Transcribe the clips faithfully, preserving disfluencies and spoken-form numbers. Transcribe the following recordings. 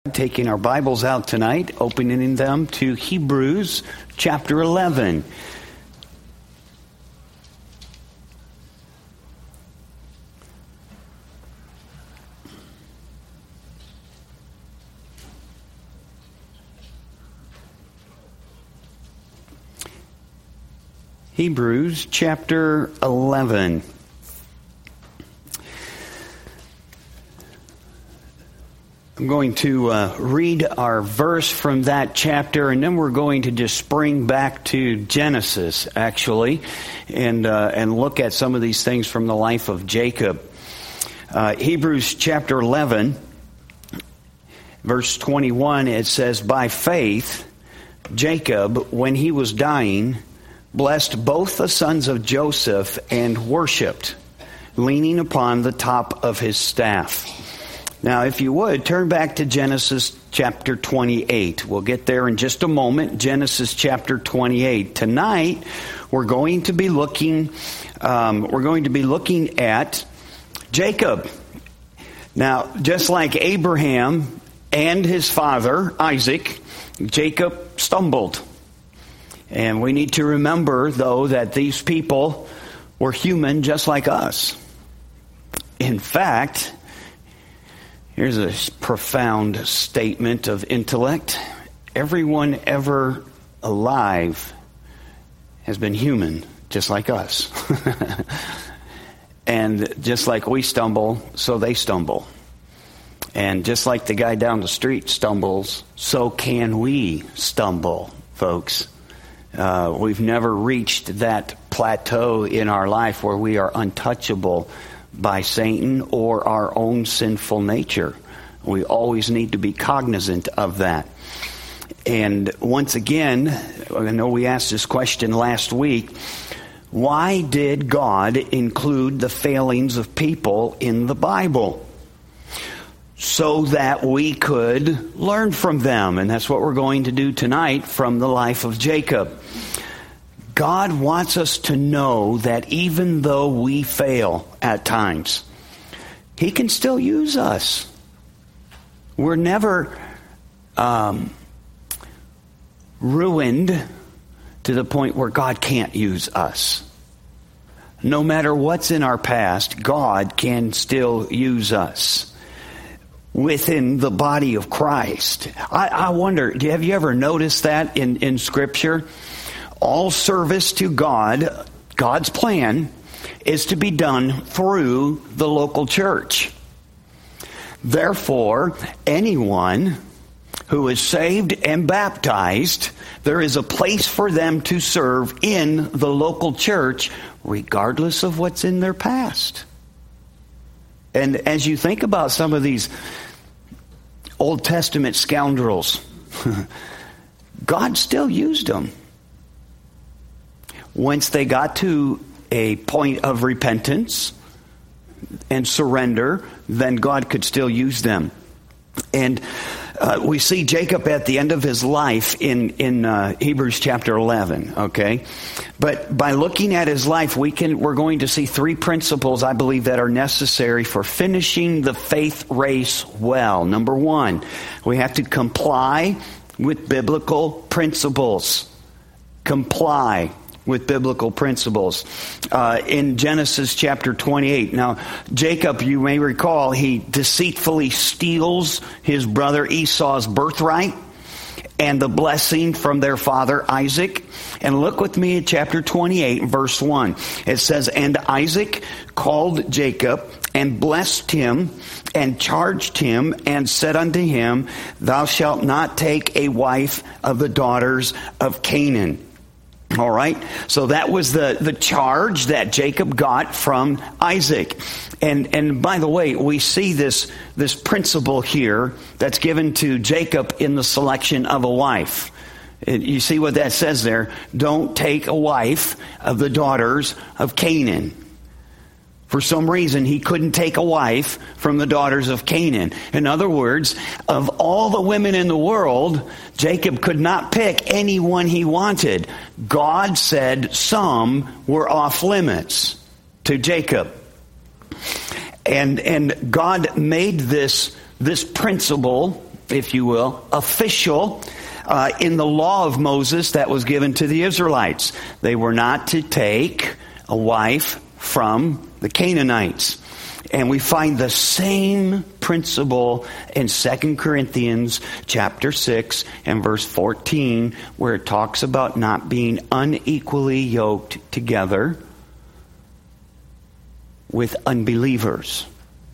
Taking our Bibles out tonight, opening them to Hebrews chapter eleven. Hebrews chapter eleven. I'm going to uh, read our verse from that chapter, and then we're going to just spring back to Genesis, actually, and uh, and look at some of these things from the life of Jacob. Uh, Hebrews chapter eleven, verse twenty-one, it says, "By faith, Jacob, when he was dying, blessed both the sons of Joseph and worshipped, leaning upon the top of his staff." Now, if you would, turn back to Genesis chapter twenty-eight. We'll get there in just a moment. Genesis chapter twenty-eight. Tonight, we're going to be looking. Um, we're going to be looking at Jacob. Now, just like Abraham and his father Isaac, Jacob stumbled, and we need to remember, though, that these people were human, just like us. In fact, here's a profound statement of intellect. Everyone ever alive has been human, just like us. And just like we stumble, so they stumble. And just like the guy down the street stumbles, so can we stumble, folks. Uh, we've never reached that plateau in our life where we are untouchable by Satan or our own sinful nature. We always need to be cognizant of that. And once again, I know we asked this question last week, why did God include the failings of people in the Bible? So that we could learn from them. And that's what we're going to do tonight from the life of Jacob. God wants us to know that even though we fail at times, He can still use us. We're never um, ruined to the point where God can't use us. No matter what's in our past, God can still use us within the body of Christ. I, I wonder, have you ever noticed that in, in Scripture? All service to God, God's plan, is to be done through the local church. Therefore, anyone who is saved and baptized, there is a place for them to serve in the local church, regardless of what's in their past. And as you think about some of these Old Testament scoundrels, God still used them. Once they got to a point of repentance and surrender, then God could still use them. And uh, we see Jacob at the end of his life in in uh, Hebrews chapter eleven. Okay, but by looking at his life, we can we're going to see three principles, I believe, that are necessary for finishing the faith race well. Number one, we have to comply with biblical principles. Comply with biblical principles. Uh, in Genesis chapter twenty-eight. Now, Jacob, you may recall, he deceitfully steals his brother Esau's birthright and the blessing from their father Isaac. And look with me at chapter twenty-eight, verse one. It says, "And Isaac called Jacob and blessed him and charged him and said unto him, Thou shalt not take a wife of the daughters of Canaan." All right, so that was the, the charge that Jacob got from Isaac. And and by the way, we see this, this principle here that's given to Jacob in the selection of a wife. You see what that says there? Don't take a wife of the daughters of Canaan. For some reason, he couldn't take a wife from the daughters of Canaan. In other words, of all the women in the world, Jacob could not pick anyone he wanted. God said some were off limits to Jacob. And and God made this, this principle if you will, official uh, in the law of Moses that was given to the Israelites. They were not to take a wife from the Canaanites. And we find the same principle in Second Corinthians chapter six and verse fourteen, where it talks about not being unequally yoked together with unbelievers.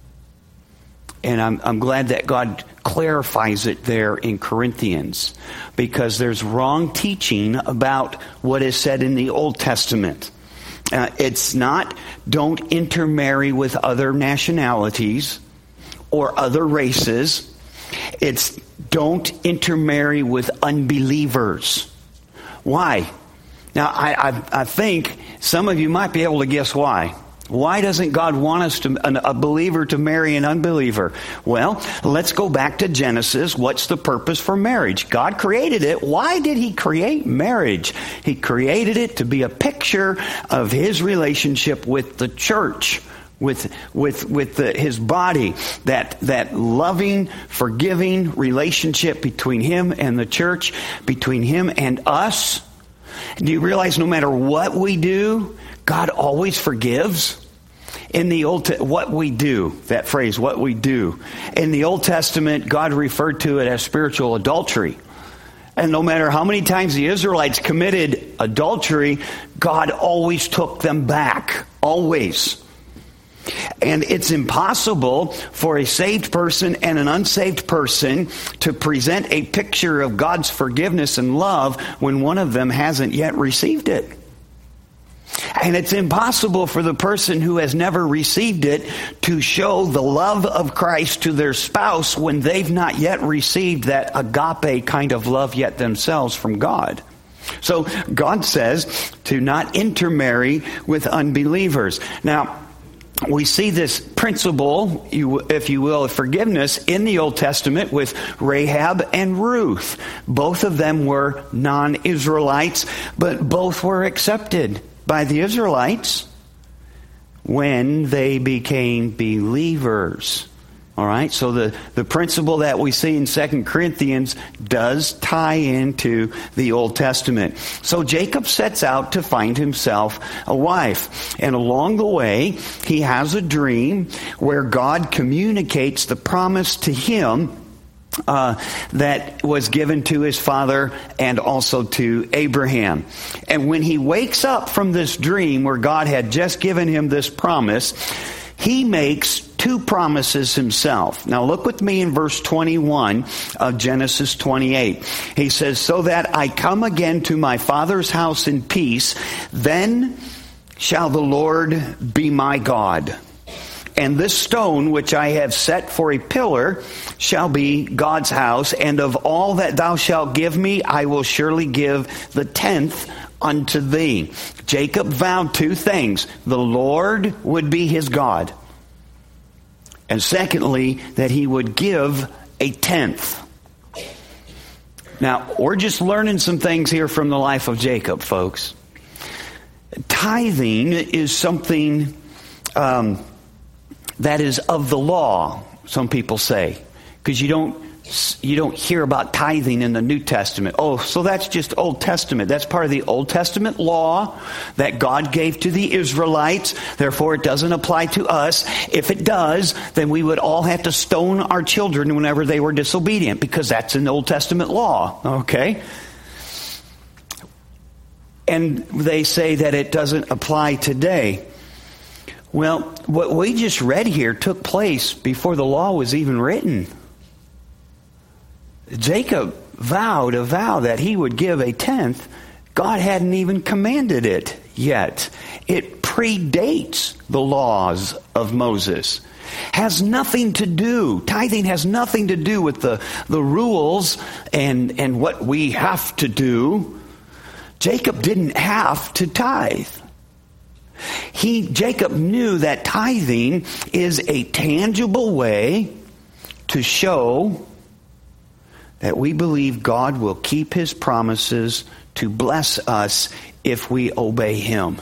And I'm, I'm glad that God clarifies it there in Corinthians, because there's wrong teaching about what is said in the Old Testament. Uh, it's not, don't intermarry with other nationalities or other races. It's, don't intermarry with unbelievers. Why? Now, I, I, I think some of you might be able to guess why. Why doesn't God want us to, a believer to marry an unbeliever? Well, let's go back to Genesis. What's the purpose for marriage? God created it. Why did He create marriage? He created it to be a picture of His relationship with the church, with with with the, His body, that that loving, forgiving relationship between Him and the church, between Him and us. Do you realize no matter what we do, God always forgives? In the Old, Te- what we do, that phrase, what we do. In the Old Testament, God referred to it as spiritual adultery. And no matter how many times the Israelites committed adultery, God always took them back. Always. And it's impossible for a saved person and an unsaved person to present a picture of God's forgiveness and love when one of them hasn't yet received it. And it's impossible for the person who has never received it to show the love of Christ to their spouse when they've not yet received that agape kind of love yet themselves from God. So God says to not intermarry with unbelievers. Now, we see this principle, if you will, of forgiveness in the Old Testament with Rahab and Ruth. Both of them were non-Israelites, but both were accepted by the Israelites when they became believers. All right, so the, the principle that we see in Second Corinthians does tie into the Old Testament. So Jacob sets out to find himself a wife. And along the way, he has a dream where God communicates the promise to him Uh, that was given to his father and also to Abraham. And when he wakes up from this dream where God had just given him this promise, he makes two promises himself. Now look with me in verse twenty-one of Genesis twenty-eight. He says, "So that I come again to my father's house in peace, then shall the Lord be my God. And this stone which I have set for a pillar shall be God's house, and of all that thou shalt give me, I will surely give the tenth unto thee." Jacob vowed two things. The Lord would be his God. And secondly, that he would give a tenth. Now, we're just learning some things here from the life of Jacob, folks. Tithing is something um, that is of the law, some people say, because you don't you don't hear about tithing in the New Testament. Oh, so that's just Old Testament. That's part of the Old Testament law that God gave to the Israelites. Therefore, it doesn't apply to us. If it does, then we would all have to stone our children whenever they were disobedient, because that's an Old Testament law. Okay? And they say that it doesn't apply today. Well, what we just read here took place before the law was even written. Jacob vowed a vow that he would give a tenth. God hadn't even commanded it yet. It predates the laws of Moses. Has nothing to do, tithing has nothing to do with the, the rules and, and what we have to do. Jacob didn't have to tithe. He, Jacob knew that tithing is a tangible way to show that we believe God will keep his promises to bless us if we obey him.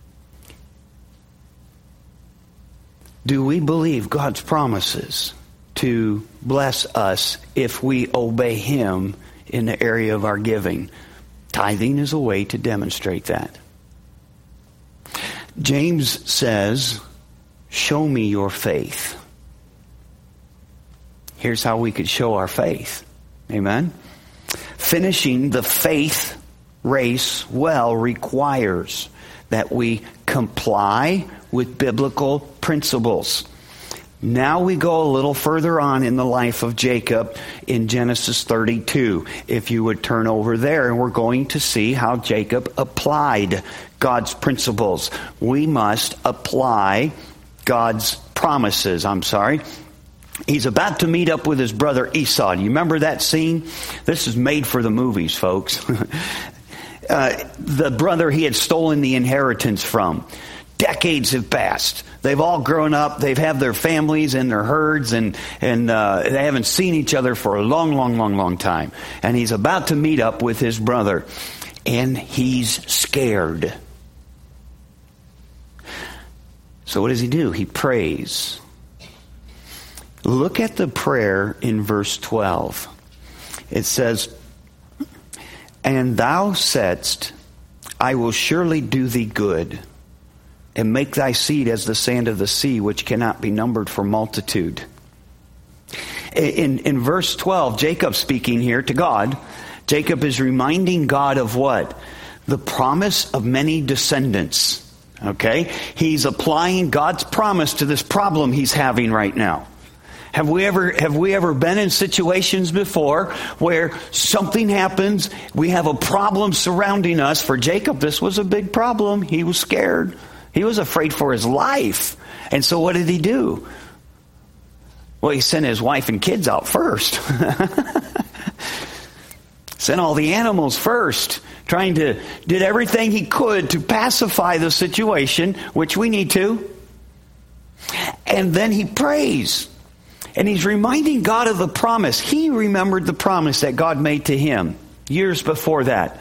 Do we believe God's promises to bless us if we obey him in the area of our giving. Tithing is a way to demonstrate that. James says, show me your faith. Here's how we could show our faith. Amen? Finishing the faith race well requires that we comply with biblical principles. Now we go a little further on in the life of Jacob in Genesis thirty-two. If you would turn over there, and we're going to see how Jacob applied God's principles. We must apply God's promises. I'm sorry. He's about to meet up with his brother Esau. Do you remember that scene? This is made for the movies, folks. uh, the brother he had stolen the inheritance from. Decades have passed. They've all grown up. They've had their families and their herds, and and uh, they haven't seen each other for a long, long, long, long time. And he's about to meet up with his brother, and he's scared. So what does he do? He prays. Look at the prayer in verse twelve. It says, "And thou saidst, I will surely do thee good, and make thy seed as the sand of the sea, which cannot be numbered for multitude." In, in verse twelve, Jacob speaking here to God, Jacob is reminding God of what? The promise of many descendants. Okay? He's applying God's promise to this problem he's having right now. Have we ever have we ever been in situations before where something happens, we have a problem surrounding us? For Jacob, this was a big problem. He was scared. He was afraid for his life. And so what did he do? Well, he sent his wife and kids out first. Sent all the animals first. Trying to, did everything he could to pacify the situation, which we need to. And then he prays. And he's reminding God of the promise. He remembered the promise that God made to him years before that.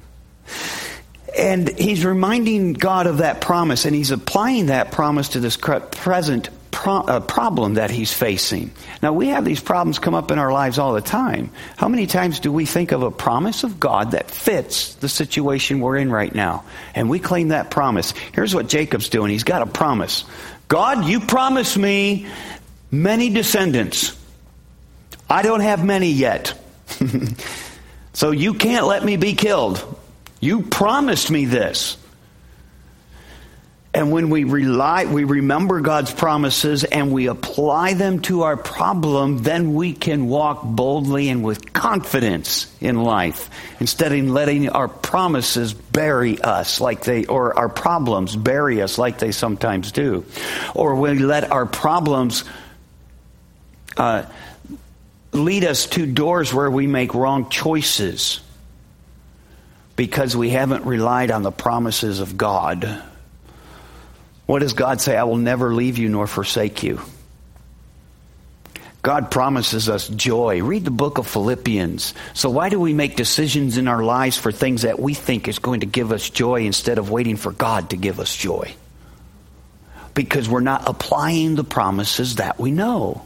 And he's reminding God of that promise, and he's applying that promise to this present pro- uh, problem that he's facing. Now, we have these problems come up in our lives all the time. How many times do we think of a promise of God that fits the situation we're in right now? And we claim that promise. Here's what Jacob's doing. He's got a promise. God, you promised me many descendants. I don't have many yet. So you can't let me be killed. You promised me this. And when we rely, we remember God's promises and we apply them to our problem, then we can walk boldly and with confidence in life, instead of letting our promises bury us like they, or our problems bury us like they sometimes do. Or we let our problems uh, lead us to doors where we make wrong choices because we haven't relied on the promises of God. What does God say? I will never leave you nor forsake you. God promises us joy. Read the book of Philippians. So why do we make decisions in our lives for things that we think is going to give us joy instead of waiting for God to give us joy? Because we're not applying the promises that we know.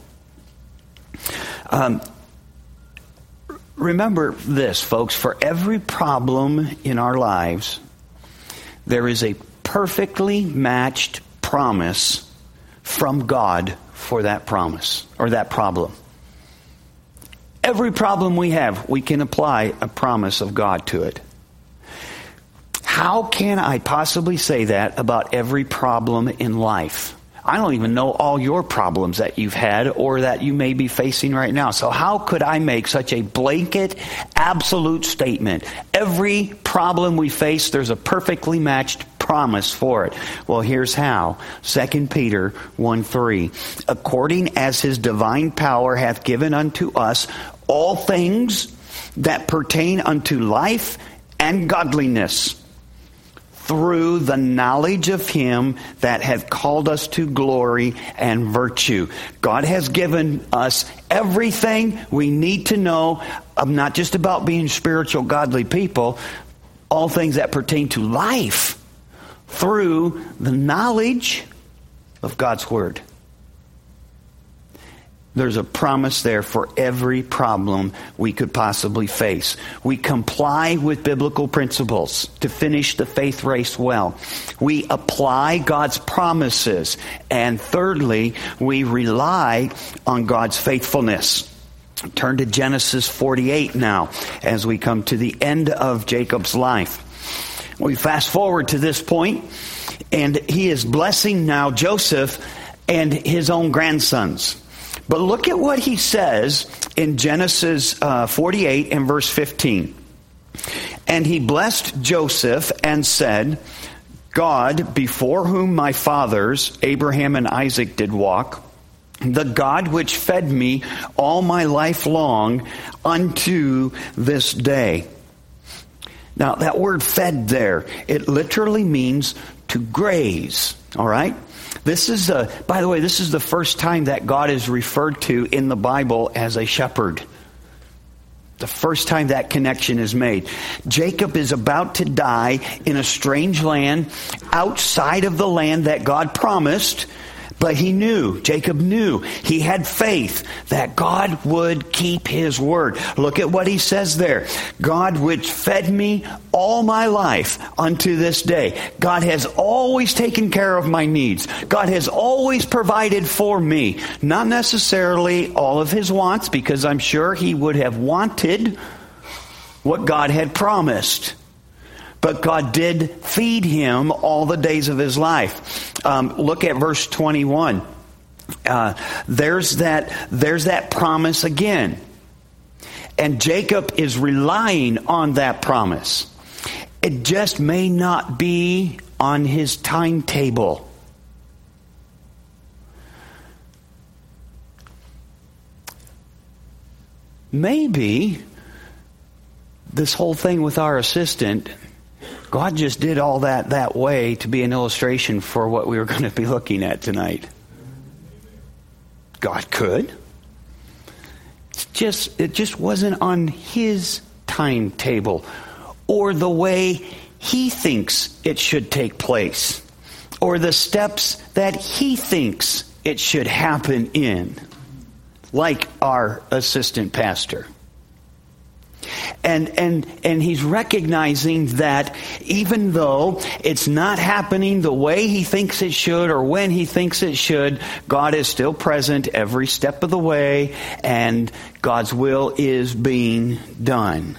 Um, remember this, folks. For every problem in our lives, there is a perfectly matched promise from God for that promise or that problem. Every problem we have, we can apply a promise of God to it. How can I possibly say that about every problem in life? I don't even know all your problems that you've had or that you may be facing right now. So how could I make such a blanket, absolute statement? Every problem we face, there's a perfectly matched promise for it. Well, here's how. Second Peter one three. According as his divine power hath given unto us all things that pertain unto life and godliness, through the knowledge of him that hath called us to glory and virtue. God has given us everything we need to know, um, not just about being spiritual, godly people, all things that pertain to life through the knowledge of God's Word. There's a promise there for every problem we could possibly face. We comply with biblical principles to finish the faith race well. We apply God's promises. And thirdly, we rely on God's faithfulness. Turn to Genesis forty-eight now as we come to the end of Jacob's life. We fast forward to this point, and he is blessing now Joseph and his own grandsons. But look at what he says in Genesis uh, forty-eight and verse fifteen. And he blessed Joseph and said, God, before whom my fathers, Abraham and Isaac, did walk, the God which fed me all my life long unto this day. Now, that word fed there, it literally means to graze, all right? This is, a, by the way, this is the first time that God is referred to in the Bible as a shepherd. The first time that connection is made. Jacob is about to die in a strange land outside of the land that God promised. But he knew, Jacob knew, he had faith that God would keep his word. Look at what he says there. God which fed me all my life unto this day. God has always taken care of my needs. God has always provided for me. Not necessarily all of his wants, because I'm sure he would have wanted what God had promised. But God did feed him all the days of his life. Um, look at verse twenty-one. Uh, there's that, there's that promise again. And Jacob is relying on that promise. It just may not be on his timetable. Maybe this whole thing with our assistant, God just did all that that way to be an illustration for what we were going to be looking at tonight. God could. It's just, it just wasn't on his timetable or the way he thinks it should take place or the steps that he thinks it should happen in, like our assistant pastor. And and and he's recognizing that even though it's not happening the way he thinks it should or when he thinks it should, God is still present every step of the way, and God's will is being done.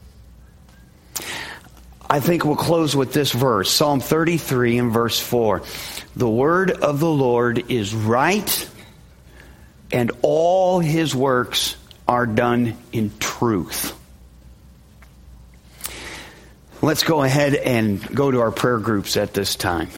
I think we'll close with this verse, Psalm thirty-three and verse four. The word of the Lord is right, and all his works are done in truth. Let's go ahead and go to our prayer groups at this time.